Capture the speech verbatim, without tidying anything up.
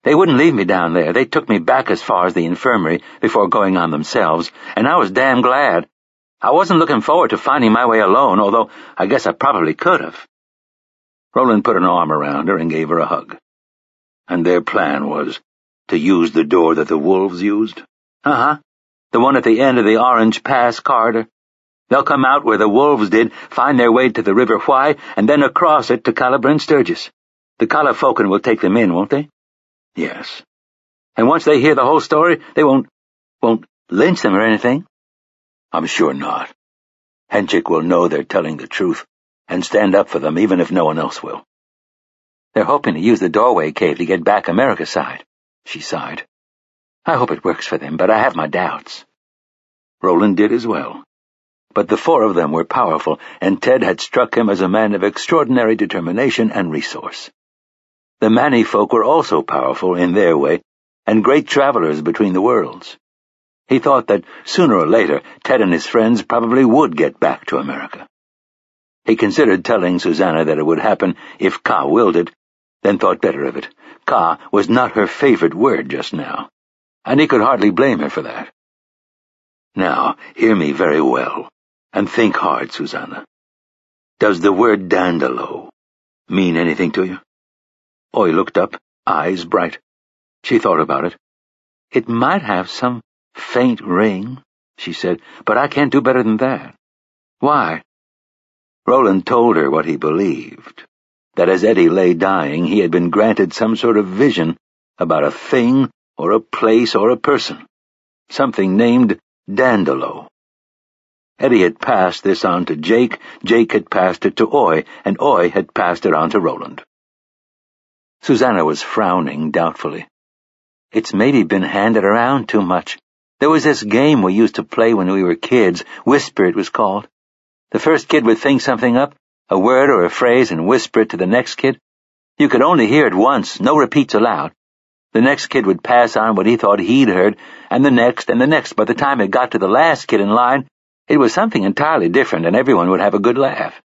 They wouldn't leave me down there. They took me back as far as the infirmary before going on themselves, and I was damn glad. I wasn't looking forward to finding my way alone, although I guess I probably could have. Roland put an arm around her and gave her a hug. And their plan was to use the door that the wolves used? Uh-huh. The one at the end of the Orange Pass corridor. They'll come out where the wolves did, find their way to the River Why, and then across it to Calabryn Sturgis. The Calafocan will take them in, won't they? Yes. And once they hear the whole story, they won't, won't lynch them or anything? I'm sure not. Henchik will know they're telling the truth and stand up for them even if no one else will. They're hoping to use the doorway cave to get back America's side, she sighed. I hope it works for them, but I have my doubts. Roland did as well. But the four of them were powerful, and Ted had struck him as a man of extraordinary determination and resource. The Manny folk were also powerful in their way, and great travelers between the worlds. He thought that sooner or later Ted and his friends probably would get back to America. He considered telling Susanna that it would happen if Ka willed it, then thought better of it. Ka was not her favorite word just now, and he could hardly blame her for that. Now, hear me very well, and think hard, Susanna. Does the word Dandolo mean anything to you? Oy looked up, eyes bright. She thought about it. It might have some faint ring, she said, but I can't do better than that. Why? Roland told her what he believed, that as Eddie lay dying, he had been granted some sort of vision about a thing or a place or a person, something named Dandolo. Eddie had passed this on to Jake, Jake had passed it to Oy, and Oy had passed it on to Roland. Susanna was frowning doubtfully. It's maybe been handed around too much. There was this game we used to play when we were kids, Whisper it was called. The first kid would think something up, a word or a phrase, and whisper it to the next kid. You could only hear it once, no repeats allowed. The next kid would pass on what he thought he'd heard, and the next and the next. By the time it got to the last kid in line, it was something entirely different, and everyone would have a good laugh.